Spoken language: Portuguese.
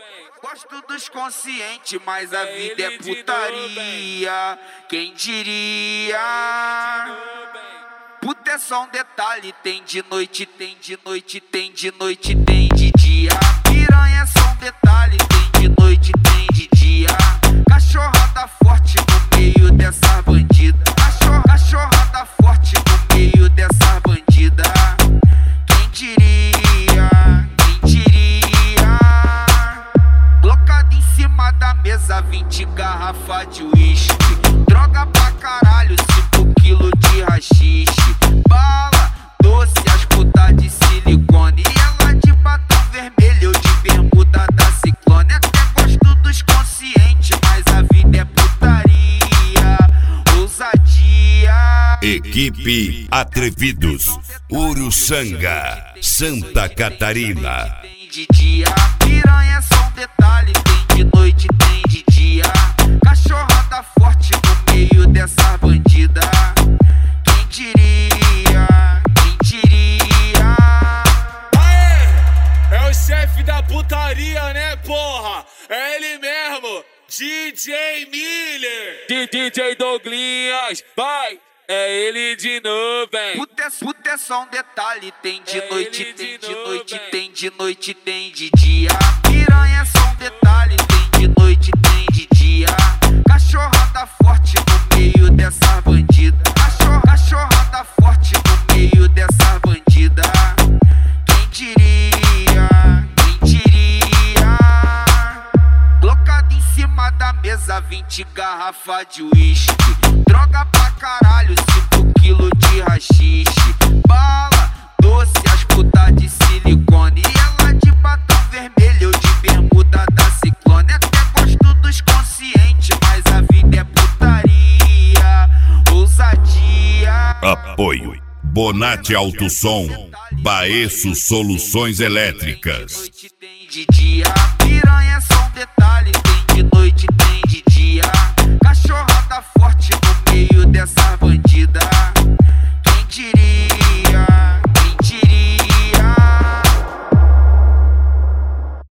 Gosto dos conscientes, mas a vida é putaria. Quem diria? Puta é só um detalhe, tem de noite, tem de noite, tem de noite, tem de dia. Piranha é só um detalhe, tem de noite, tem de dia. Cachorrada forte no meio dessa bandida. Cachorrada forte no meio dessa bandida. Quem diria? Quem diria? Colocado em cima da mesa 20 garrafas de uísque. Droga pra caralho, 5 quilos de haxixe. Bala, doce, as putas de silicone. E ela de batom vermelho, eu de bermuda da Ciclone. Até gosto dos conscientes, mas a vida é putaria. Ousadia. Equipe Atrevidos, Uruçanga, Santa Catarina. Tem de dia, piranha é só um detalhe. Tem de noite, tem de dia. Cachorrada forte no meio dessa bandida. Quem diria? Quem diria? Aê! É o chefe da putaria, né, porra? É ele mesmo, DJ Miller. DJ Douglinhas, vai! É ele de novo, hein? Puta é só um detalhe. Tem de noite, tem de noite, tem de noite, tem de dia. Piranha é só um detalhe. Tem de noite, tem de dia. Cachorrada forte no meio dessa bandida. Cachorrada forte no meio dessa bandida. Quem diria? Quem diria? Colocado em cima da mesa 20 garrafas de uísque. Droga pra caralho, 5 quilos de haxixe. Bala, doce, as putas de silicone. E ela de batom vermelho, eu de bermuda da Ciclone. Até gosto dos conscientes, mas a vida é putaria. Ousadia. Apoio Bonatti Alto Som, Baeço Soluções Elétricas. Tem de dia, piranha é só um detalhe.